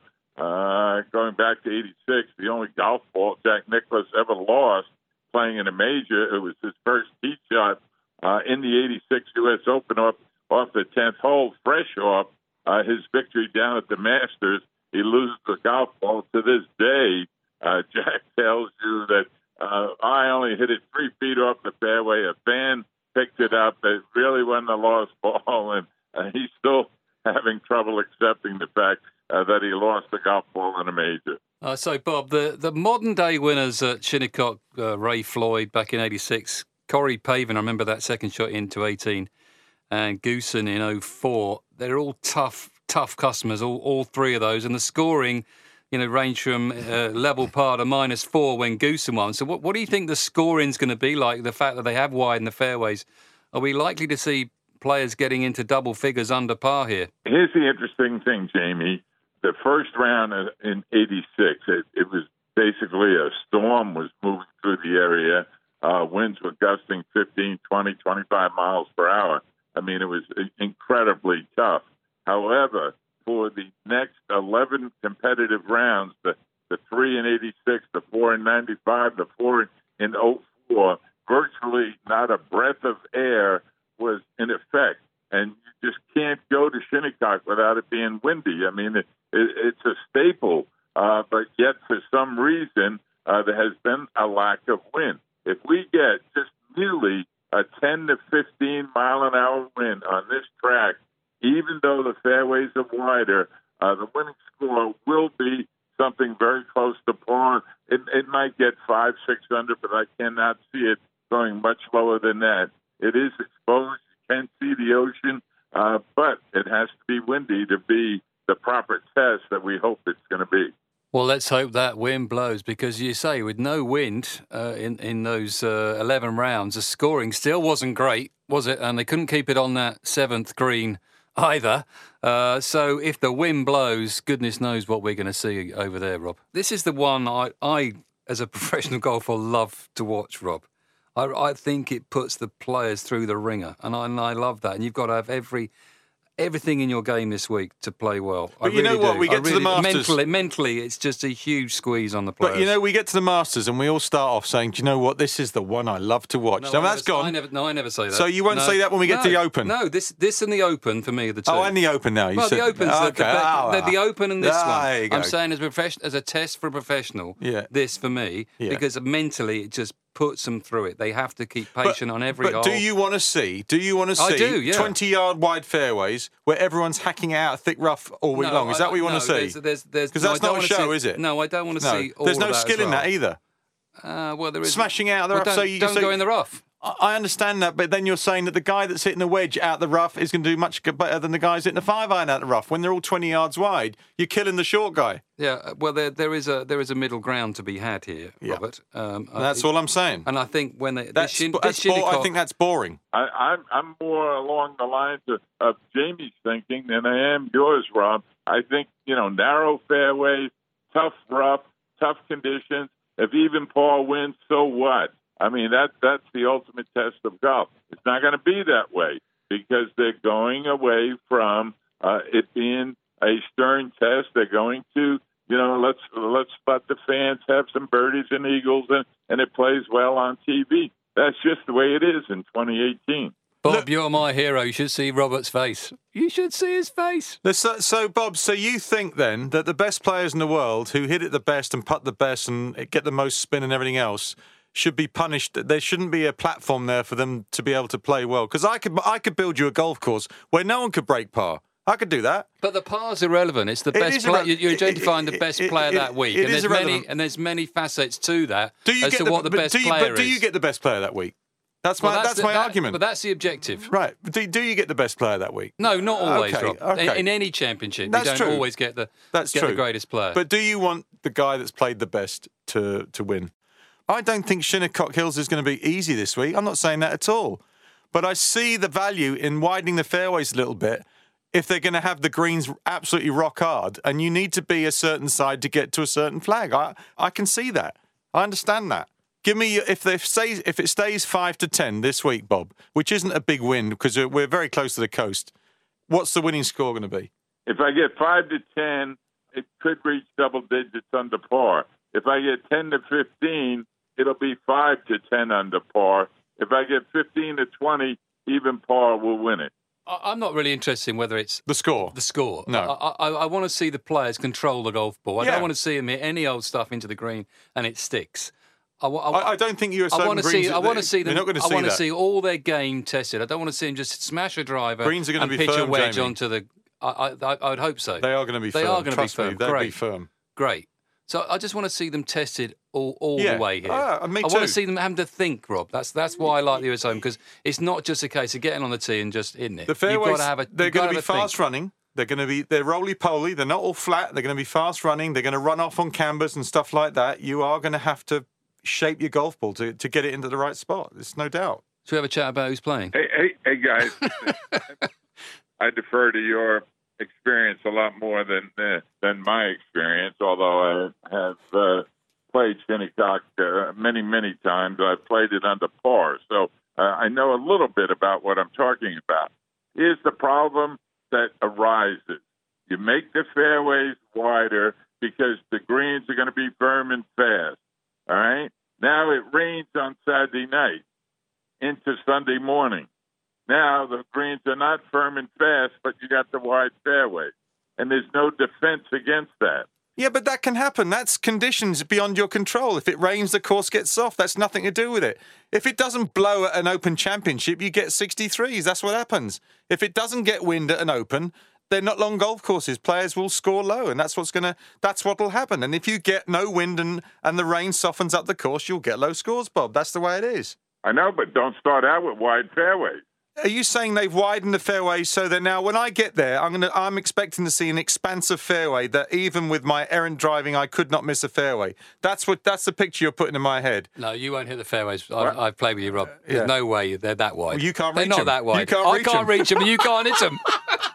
Uh, going back to eighty-six, the only golf ball Jack Nicklaus ever lost playing in a major, it was his first tee shot uh, in the eighty-six U S Open off, off the tenth hole, fresh off uh, his victory down at the Masters. He loses the golf ball. To this day, uh, Jack tells you that uh, I only hit it three feet off the fairway. A fan picked it up. It really wasn't a lost ball, and uh, he's still having trouble accepting the fact uh, that he lost the golf ball in a major. Uh, so, Bob, the, the modern-day winners at Shinnecock, uh, Ray Floyd back in eighty-six, Corey Pavin, I remember that second shot into eighteen, and Goosen in oh four, they're all tough, tough customers, all, all three of those. And the scoring, you know, ranged from uh, level par to minus four when Goosen won. So what, what do you think the scoring's going to be like, the fact that they have widened the fairways? Are we likely to see players getting into double figures under par here? Here's the interesting thing, Jamie. The first round in eighty-six, it, it was basically a storm was moving through the area. Uh, winds were gusting fifteen, twenty, twenty-five miles per hour. I mean, it was incredibly tough. However, for the next eleven competitive rounds, the, the three in eighty-six, the four in ninety-five, the four in oh four, virtually not a breath of air was in effect. And you just can't go to Shinnecock without it being windy. I mean, it, it, it's a staple, uh, but yet for some reason uh, there has been a lack of wind. If we get just nearly a ten to fifteen mile an hour wind on this track, even though the fairways are wider, uh, the winning score will be something very close to par. It, it might get five, six under, but I cannot see it going much lower than that. It is exposed. You can see the ocean, uh, but it has to be windy to be the proper test that we hope it's going to be. Well, let's hope that wind blows, because you say with no wind uh, in, in those uh, eleven rounds, the scoring still wasn't great, was it? And they couldn't keep it on that seventh green either. Uh, so if the wind blows, goodness knows what we're going to see over there, Rob. This is the one I, I as a professional golfer, love to watch, Rob. I, I think it puts the players through the ringer, and I, and I love that. And you've got to have every everything in your game this week to play well. But I you really know what? do. We get I to really, the Masters. Mentally, mentally, it's just a huge squeeze on the players. But you know, we get to the Masters and we all start off saying, "Do you know what? This is the one I love to watch." No, now I that's never, gone. I never, no, I never say that. So you won't no. say that when we get no, to the Open? No, this this and the Open for me are the two. Oh, and the Open now. You well, said, the Open's oh, the, okay. the, oh, the, the Open and this ah, one. There you go. I'm saying as a profession, as a test for a professional. Yeah. This for me, Yeah. because mentally it just puts them through it. They have to keep patient but, on every but hole. do you want to see? Do you want to see I do, yeah. twenty-yard wide fairways where everyone's hacking out thick rough all week no, long? Is that I, what you want no, to see? There's, there's, there's, Because no, that's I don't not a wanna show, see, is it? No, I don't want to No. see all There's of no that skill as well. in that either. Uh, well, there is Smashing out the well, rough. Don't, so you don't so, go in the rough. I understand that, but then you're saying that the guy that's hitting the wedge out the rough is going to do much better than the guys hitting the five iron out the rough. When they're all twenty yards wide, you're killing the short guy. Yeah, well, there there is a there is a middle ground to be had here, Yeah. Robert. Um, That's I, all I'm saying. And I think when they That's, this shin, that's this bo- I Shinnecock- think that's boring. I, I'm, I'm more along the lines of, of Jamie's thinking than I am yours, Rob. I think, you know, narrow fairways, tough rough, tough conditions. If even Paul wins, so what? I mean, that that's the ultimate test of golf. It's not going to be that way because they're going away from uh, it being a stern test. They're going to, you know, let's let's let the fans have some birdies and eagles, and, and it plays well on T V. That's just the way it is in twenty eighteen. Bob, Look- you're my hero. You should see Robert's face. You should see his face. So, so, Bob, so you think then that the best players in the world who hit it the best and putt the best and get the most spin and everything else should be punished? There shouldn't be a platform there for them to be able to play well? Because I could, I could build you a golf course where no one could break par. I could do that. But the par's irrelevant. It's the It best is player. irre- You're it- identifying the it- best it- player it- that week, it and is there's many irrelevant. and there's many facets to that Do you as get to the, what the but best do you, player but do you is. get the best player that week? That's Well, my that's, the- my that- argument. But that's the objective. Right. Do, do you get the best player that week? No, not always, Okay, Rob. okay. In, in any championship, That's you don't true. always get the That's get true. the greatest player. But do you want the guy that's played the best to to win? I don't think Shinnecock Hills is going to be easy this week. I'm not saying that at all. But I see the value in widening the fairways a little bit if they're going to have the greens absolutely rock hard, and you need to be a certain side to get to a certain flag. I I can see that. I understand that. Give me if they stays if it stays five to ten this week, Bob, which isn't a big win because we're very close to the coast. What's the winning score going to be? If I get five to ten, it could reach double digits under par. If I get ten to fifteen, it'll be five to ten under par. If I get fifteen to twenty, even par will win it. I- I'm not really interested in whether it's The score. the score. No. I, I, I want to see the players control the golf ball. I Yeah. don't want to see them hit any old stuff into the green and it sticks. I, wa- I, I, I don't think U S I Open want to greens. see. I want to see them. You're not going to I see want to that. see all their game tested. I don't want to see them just smash a driver Greens are gonna and be pitch a firm, wedge Jamie. onto the. I, I, I would hope so. They are going to be They firm. are going to be Trust firm. Me, they'll Great. be firm. Great. So I just want to see them tested all, all Yeah. the way here. Ah, me I want too. to see them having to think, Rob. That's that's why I like the U S Open, because it's not just a case of getting on the tee and just hitting it. The You've fairways, got to have a. they're you've got going to be have a think. fast running. They're going to be they're roly poly. They're not all flat. They're going to be fast running. They're going to run off on cambers and stuff like that. You are going to have to shape your golf ball to, to get it into the right spot. There's no doubt. Should we have a chat about who's playing? Hey, hey, hey guys. I defer to your experience a lot more than uh, than my experience, although I have uh, played Shinnecock uh, many, many times. I've played it under par, so uh, I know a little bit about what I'm talking about. Here's the problem that arises. You make the fairways wider because the greens are going to be firm and fast, all right? Now it rains on Saturday night into Sunday morning. Now the greens are not firm and fast, but you got the wide fairway, and there's no defense against that. Yeah, but that can happen. That's conditions beyond your control. If it rains, the course gets soft. That's nothing to do with it. If it doesn't blow at an Open Championship, you get sixty-threes. That's what happens. If it doesn't get wind at an Open, they're not long golf courses. Players will score low, and that's what's gonna. That's what'll happen. And if you get no wind and and the rain softens up the course, you'll get low scores, Bob. That's the way it is. I know, but don't start out with wide fairways. Are you saying they've widened the fairway so that now when I get there, I'm gonna I'm expecting to see an expansive fairway that even with my errant driving, I could not miss a fairway. That's what that's the picture you're putting in my head. No, you won't hit the fairways. I've, I've played with you, Rob. There's Yeah. no way they're that wide. Well, you can't They're reach not them. that wide. You can't I reach can't them. reach them, and you can't hit them.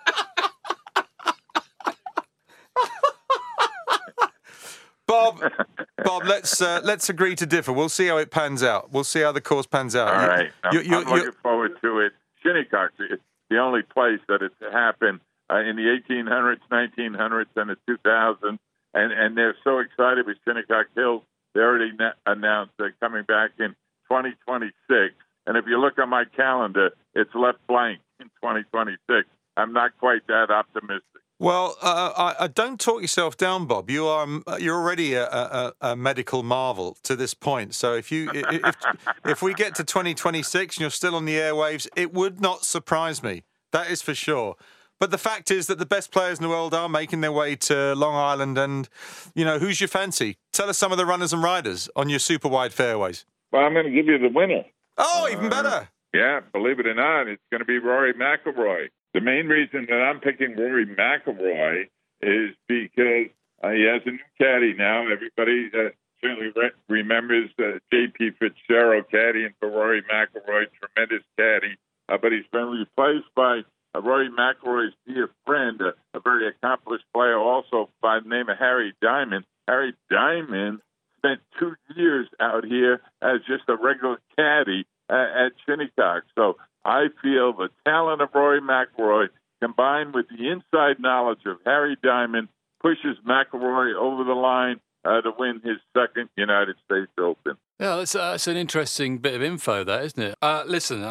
Bob, Bob, let's uh, let's agree to differ. We'll see how it pans out. We'll see how the course pans out. All You- right. I'm, you- you- I'm you- looking forward to it. Shinnecock is the only place that it's happened uh, in the eighteen hundreds, nineteen hundreds, and the two thousands. And, and they're so excited with Shinnecock Hills. They already na- announced they're coming back in twenty twenty-six. And if you look on my calendar, it's left blank in twenty twenty-six. I'm not quite that optimistic. Well, uh, I, I don't talk yourself down, Bob. You are um, you're already a, a, a medical marvel to this point. So if you if if we get to twenty twenty-six and you're still on the airwaves, it would not surprise me. That is for sure. But the fact is that the best players in the world are making their way to Long Island, and you know who's your fancy? Tell us some of the runners and riders on your super wide fairways. Well, I'm going to give you the winner. Oh, even better. Yeah, believe it or not, it's going to be Rory McIlroy. The main reason that I'm picking Rory McIlroy is because uh, he has a new caddy now. Everybody uh, certainly re- remembers uh, J P Fitzgerald caddying for Rory McIlroy, tremendous caddy. Uh, but he's been replaced by uh, Rory McIlroy's dear friend, uh, a very accomplished player also by the name of Harry Diamond. Harry Diamond spent two years out here as just a regular caddy uh, at Shinnecock. So I feel the talent of Rory McIlroy combined with the inside knowledge of Harry Diamond pushes McIlroy over the line uh, to win his second United States Open. Yeah, that's, uh, that's an interesting bit of info, that, isn't it? Uh, listen, I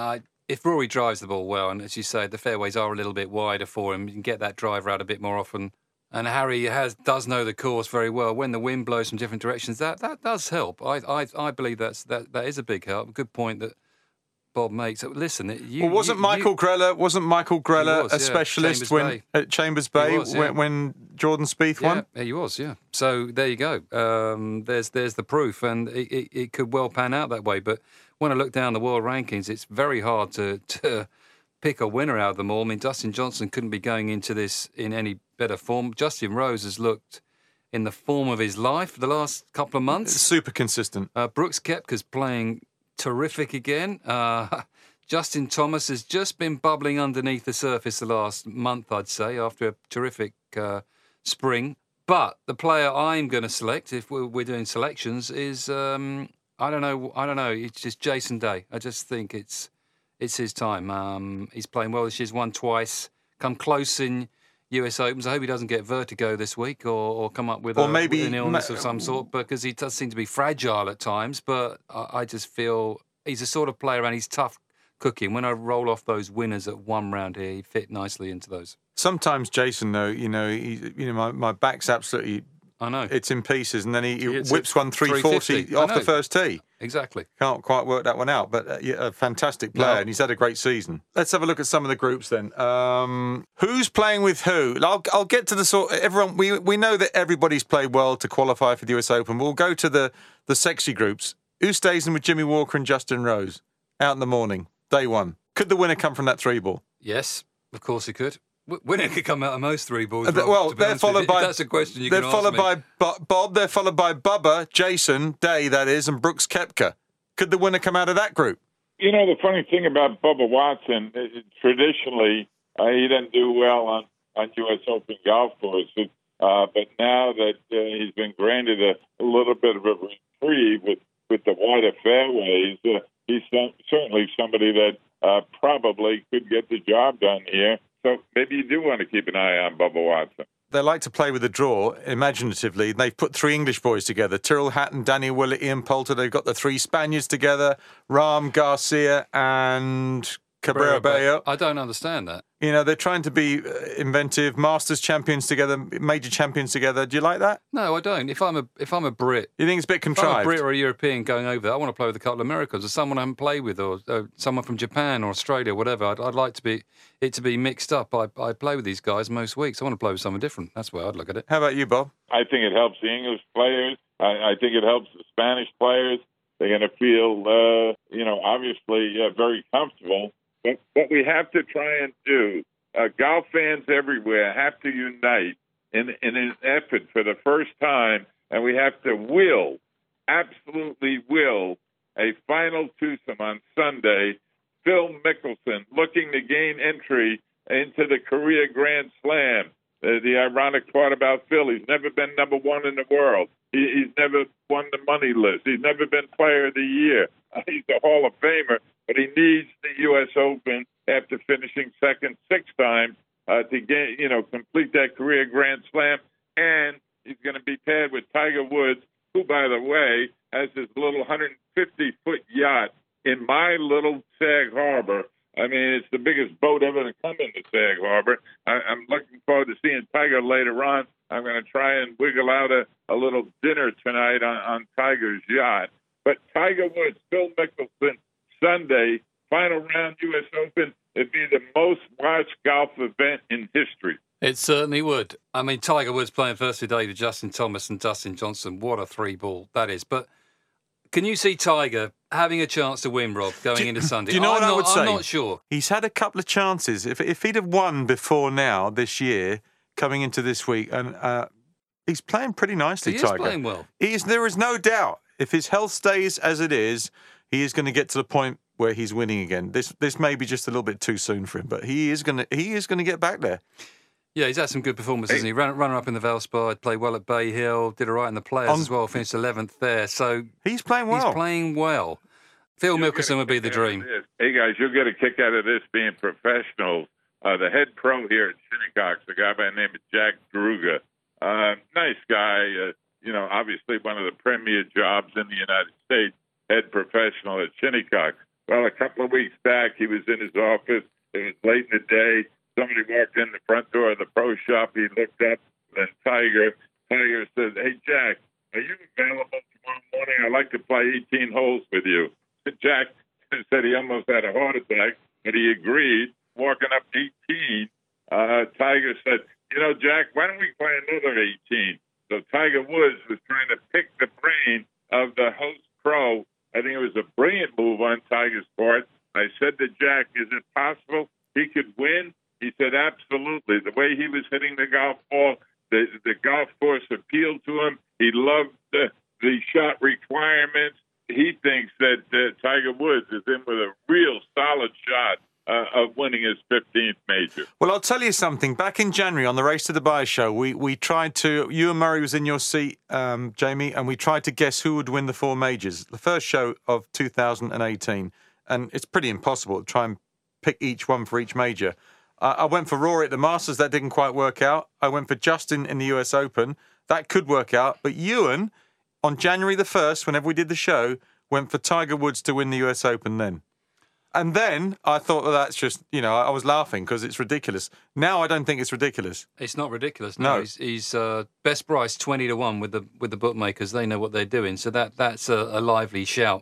if Rory drives the ball well, and as you say, the fairways are a little bit wider for him, you can get that driver out a bit more often. And Harry has does know the course very well. When the wind blows from different directions, that, that does help. I I, I believe that's that, that is a big help. Good point that Bob makes. Listen, you, well, wasn't you, Michael you, Grella wasn't Michael Grella was, a yeah. specialist Chambers when Bay. at Chambers Bay was, yeah. when, when Jordan Spieth yeah, won? Yeah, he was. Yeah. So there you go. Um, there's there's the proof, and it, it, it could well pan out that way. But when I look down the world rankings, it's very hard to to pick a winner out of them all. I mean, Dustin Johnson couldn't be going into this in any better form. Justin Rose has looked in the form of his life the last couple of months. It's super consistent. Uh, Brooks Koepka's playing terrific again. Uh, Justin Thomas has just been bubbling underneath the surface the last month, I'd say, after a terrific uh, spring. But the player I'm going to select, if we're, we're doing selections, is um, I don't know. I don't know. It's just Jason Day. I just think it's it's his time. Um, he's playing well this year. He's won twice. Come close in U S Opens. I hope he doesn't get vertigo this week or, or come up with, or a, maybe with an illness ma- of some sort, because he does seem to be fragile at times. But I, I just feel he's a sort of player, and he's tough cooking. When I roll off those winners at one round here, he fit nicely into those. Sometimes Jason, though, you know, he, you know, my, my back's absolutely, I know, it's in pieces, and then he, he It's whips one three forty off the first tee. Exactly. Can't quite work that one out, but uh, yeah, a fantastic player, No. and he's had a great season. Let's have a look at some of the groups then. Um, who's playing with who? I'll, I'll get to the sort. Everyone, we we know that everybody's played well to qualify for the U S Open. We'll go to the the sexy groups. Who stays in with Jimmy Walker and Justin Rose out in the morning, day one? Could the winner come from that three ball? Yes, of course he could. W- Winner could come out of most three balls. Uh, Rob, well, to be they're honest with followed you. by. If that's a question you they're can followed ask me. by Bo- Bob. They're followed by Bubba, Jason, Day, that is, and Brooks Koepka. Could the winner come out of that group? You know, the funny thing about Bubba Watson, uh, traditionally, uh, he doesn't do well on, on U S Open golf courses. Uh, but now that uh, he's been granted a, a little bit of a reprieve with, with the wider fairways, uh, he's some, certainly somebody that uh, probably could get the job done here. So maybe you do want to keep an eye on Bubba Watson. They like to play with the draw imaginatively. They've put three English boys together. Tyrrell Hatton, Danny Willett, Ian Poulter. They've got the three Spaniards together. Rahm, Garcia and Cabrera Bello. I don't understand that. You know, they're trying to be uh, inventive. Masters champions together, major champions together. Do you like that? No, I don't. If I'm a if I'm a Brit, you think it's a bit if I'm contrived? a Brit or a European going over there, I want to play with a couple of Americans or someone I haven't played with, or uh, someone from Japan or Australia, whatever. I'd, I'd like to be it to be mixed up. I, I play with these guys most weeks. I want to play with someone different. That's the way I'd look at it. How about you, Bob? I think it helps the English players. I, I think it helps the Spanish players. They're going to feel, uh, you know, obviously uh, very comfortable. But what we have to try and do, uh, golf fans everywhere have to unite in, in an effort for the first time, and we have to will, absolutely will, a final twosome on Sunday. Phil Mickelson looking to gain entry into the Korea Grand Slam. Uh, the ironic part about Phil, he's never been number one in the world. He, he's never won the money list. He's never been player of the year. Uh, he's a Hall of Famer, but he needs the U S Open after finishing second six times uh, to get, you know, complete that career Grand Slam. And he's going to be paired with Tiger Woods, who, by the way, has his little one hundred fifty foot yacht in my little Sag Harbor. I mean, it's the biggest boat ever to come into Sag Harbor. I, I'm looking forward to seeing Tiger later on. I'm going to try and wiggle out a, a little dinner tonight on, on Tiger's yacht. But Tiger Woods, Phil Mickelson, Sunday, final round U S Open. It'd be the most watched golf event in history. It certainly would. I mean, Tiger Woods playing first today with Justin Thomas and Dustin Johnson. What a three ball that is. But can you see Tiger having a chance to win, Rob, going do, into Sunday? Do you know I'm what not, I would say? I'm not sure. He's had a couple of chances. If if he'd have won before now, this year, coming into this week, and uh, he's playing pretty nicely, He Tiger. is playing well. He is, there is no doubt. If his health stays as it is, he is going to get to the point where he's winning again. This this may be just a little bit too soon for him, but he is going to he is going to get back there. Yeah, he's had some good performances, hasn't he? Ran, runner up in the Valspar, played well at Bay Hill, did all right in the Players On, as well, finished eleventh there. So he's playing well. He's playing well. Phil You'll Mickelson would be the dream. Hey, guys, you'll get a kick out of this being professionals. Uh, the head pro here at Shinnecock's, a guy by the name of Jack Druga. Uh, nice guy. Uh, you know, obviously one of the premier jobs in the United States, head professional at Shinnecock. Well, a couple of weeks back, he was in his office. It was late in the day. Somebody walked in the front door of the pro shop. He looked up, and Tiger, Tiger said, "Hey, Jack, are you available tomorrow morning? I'd like to play eighteen holes with you." Jack said he almost had a heart attack, but he agreed. Walking up eighteen, uh, Tiger said, "You know, Jack, why don't we play another eighteen?" So Tiger Woods was trying to pick the brain of the host pro. I think it was a brilliant move on Tiger's part. I said to Jack, "Is it possible he could win?" He said, "Absolutely." The way he was hitting the golf ball, the, the golf course appealed to him. He loved the, the shot requirements. He thinks that uh, Tiger Woods is in with a real solid shot uh, of winning his fifteenth major. Well, I'll tell you something. Back in January on the Race to Dubai show, we, we tried to, you and Murray was in your seat, um, Jamie, and we tried to guess who would win the four majors. The first show of two thousand eighteen. And it's pretty impossible to try and pick each one for each major. Uh, I went for Rory at the Masters. That didn't quite work out. I went for Justin in the U S Open. That could work out. But Ewan, on January the first, whenever we did the show, went for Tiger Woods to win the U S Open then. And then I thought, well, that's just, you know, I was laughing because it's ridiculous. Now I don't think it's ridiculous. It's not ridiculous. No, No. he's, he's uh, best price twenty to one with the with the bookmakers. They know what they're doing. So that that's a, a lively shout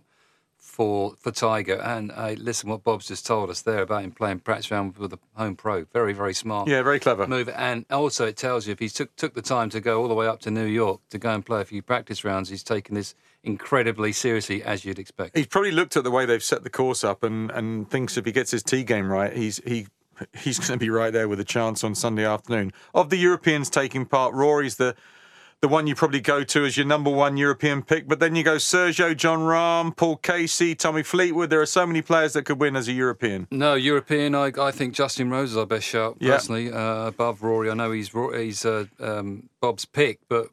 for for Tiger. And uh, listen, what Bob's just told us there about him playing practice round with the home pro. Very, very smart. Yeah, very clever. Move. And also it tells you if he took took the time to go all the way up to New York to go and play a few practice rounds, he's taken this incredibly seriously, as you'd expect. He's probably looked at the way they've set the course up and, and thinks if he gets his tee game right, he's he he's going to be right there with a chance on Sunday afternoon. Of the Europeans taking part, Rory's the the one you probably go to as your number one European pick, but then you go Sergio, John Rahm, Paul Casey, Tommy Fleetwood. There are so many players that could win as a European. No, European, I, I think Justin Rose is our best shout, Yeah. personally, uh, above Rory. I know he's he's uh, um, Bob's pick, but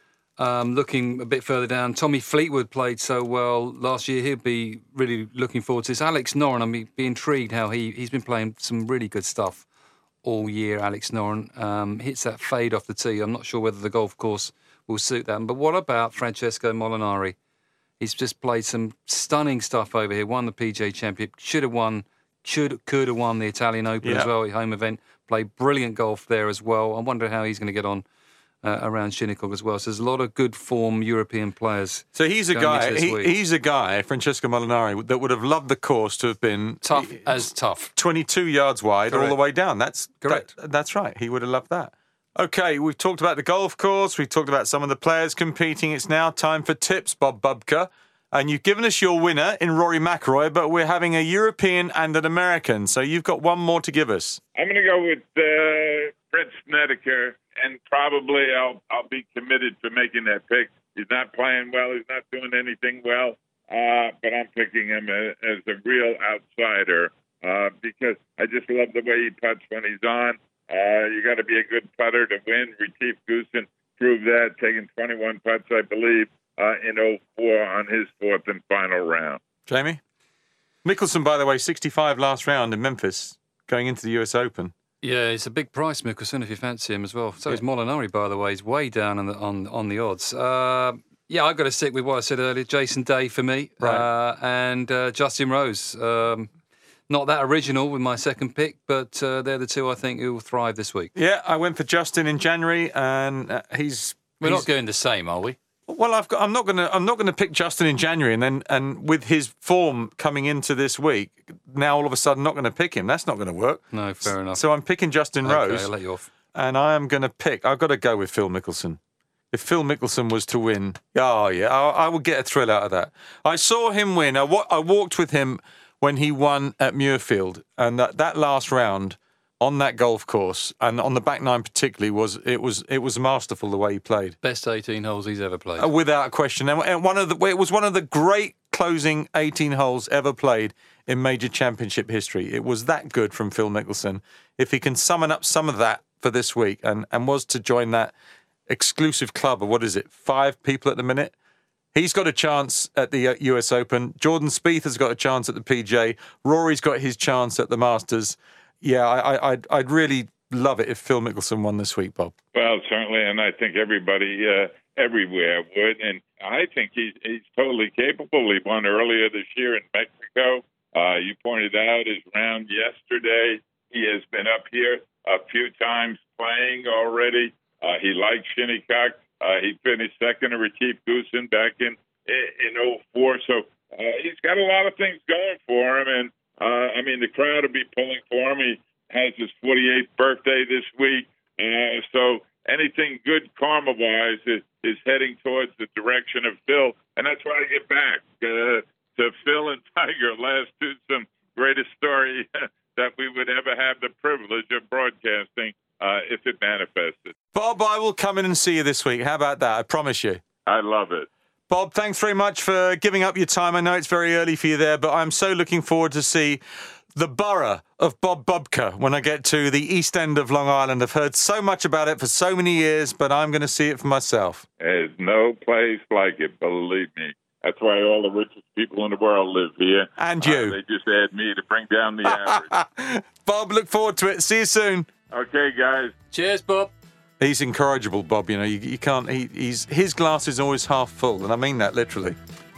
um, looking a bit further down, Tommy Fleetwood played so well last year. He'll be really looking forward to this. Alex Noren, I'm be, be intrigued how he, he's been playing some really good stuff all year, Alex Noren. Um, hits that fade off the tee. I'm not sure whether the golf course will suit that. But what about Francesco Molinari? He's just played some stunning stuff over here. Won the P G A Championship. Should have won, should could have won the Italian Open Yeah. as well, home event. Played brilliant golf there as well. I wonder how he's going to get on uh, around Shinnecock as well. So there's a lot of good form European players. So he's a going guy. into this He, week. he's a guy, Francesco Molinari, that would have loved the course to have been Tough as tough. twenty-two yards wide all Correct. the way down. That's Correct. that- that's right. He would have loved that. Okay, we've talked about the golf course. We've talked about some of the players competing. It's now time for tips, Bob Bubka. And you've given us your winner in Rory McIlroy, but we're having a European and an American. So you've got one more to give us. I'm going to go with uh, Fred Snedeker, and probably I'll I'll be committed to making that pick. He's not playing well. He's not doing anything well, uh, but I'm picking him as, as a real outsider uh, because I just love the way he putts when he's on. Uh, you got to be a good putter to win. Retief Goosen proved that, taking twenty-one putts, I believe, uh, in oh four on his fourth and final round. Jamie? Mickelson, by the way, sixty-five last round in Memphis, going into the U S Open. Yeah, it's a big price, Mickelson, if you fancy him as well. So is Molinari, by the way. He's way down on the on, on the odds. Uh, yeah, I've got to stick with what I said earlier. Jason Day for me. Right. Uh, and uh, Justin Rose. Um, not that original with my second pick, but uh, they're the two I think who will thrive this week. Yeah, I went for Justin in January, and uh, he's... We're he's, not going the same, are we? Well, I've got, I'm not going to. I'm not going to pick Justin in January, and then and with his form coming into this week, now all of a sudden not going to pick him. That's not going to work. No, fair enough. So I'm picking Justin Okay, Rose, I'll let you off. and I am going to pick. I've got to go with Phil Mickelson. If Phil Mickelson was to win, oh yeah, I, I would get a thrill out of that. I saw him win. I, wa- I walked with him when he won at Muirfield, and that, that last round on that golf course and on the back nine particularly was it was it was masterful the way he played. Best eighteen holes he's ever played. Uh, without question. And and one of the it was one of the great closing eighteen holes ever played in major championship history. It was that good from Phil Mickelson. If he can summon up some of that for this week and, and was to join that exclusive club of, what is it, five people at the minute, he's got a chance at the uh, U S Open. Jordan Spieth has got a chance at the P G A. Rory's got his chance at the Masters. Yeah, I, I, I'd, I'd really love it if Phil Mickelson won this week, Bob. Well, certainly, and I think everybody uh, everywhere would. And I think he's, he's totally capable. He won earlier this year in Mexico. Uh, you pointed out his round yesterday. He has been up here a few times playing already. Uh, he likes Shinnecock. Uh, he finished second to Retief Goosen back in in oh four. So uh, he's got a lot of things going for him. And, uh, I mean, the crowd will be pulling for him. He has his forty-eighth birthday this week. Uh, so anything good karma-wise is, is heading towards the direction of Phil. And that's why I get back uh, to Phil and Tiger. Last two, some greatest story that we would ever have the privilege of broadcasting uh, if it manifested. Bob, I will come in and see you this week. How about that? I promise you. I love it. Bob, thanks very much for giving up your time. I know it's very early for you there, but I'm so looking forward to see the borough of Bob Bubka when I get to the east end of Long Island. I've heard so much about it for so many years, but I'm going to see it for myself. There's no place like it, believe me. That's why all the richest people in the world live here. And you. Uh, they just add me to bring down the average. Bob, look forward to it. See you soon. Okay, guys. Cheers, Bob. He's incorrigible, Bob. You know, you, you can't. He, he's his glass is always half full, and I mean that literally.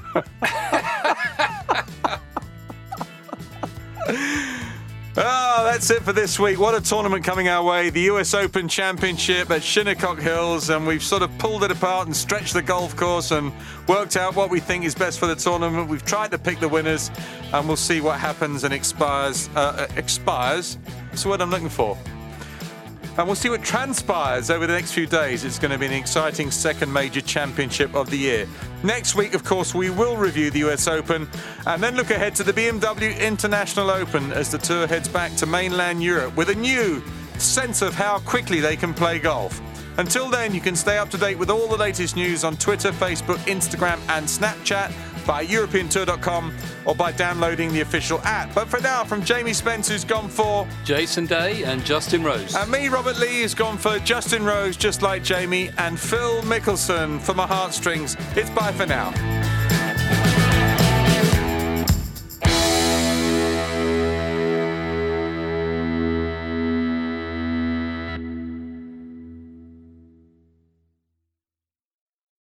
Oh, that's it for this week. What a tournament coming our way. The U S Open Championship at Shinnecock Hills, and we've sort of pulled it apart and stretched the golf course and worked out what we think is best for the tournament. We've tried to pick the winners, and we'll see what happens and expires. Uh, expires? That's the word I'm looking for. And we'll see what transpires over the next few days. It's going to be an exciting second major championship of the year. Next week, of course, we will review the U S Open and then look ahead to the B M W International Open as the tour heads back to mainland Europe with a new sense of how quickly they can play golf. Until then, you can stay up to date with all the latest news on Twitter, Facebook, Instagram and Snapchat by European Tour dot com or by downloading the official app. But for now, from Jamie Spence, who's gone for Jason Day and Justin Rose. And me, Robert Lee, who's gone for Justin Rose, just like Jamie, and Phil Mickelson for my heartstrings. It's bye for now.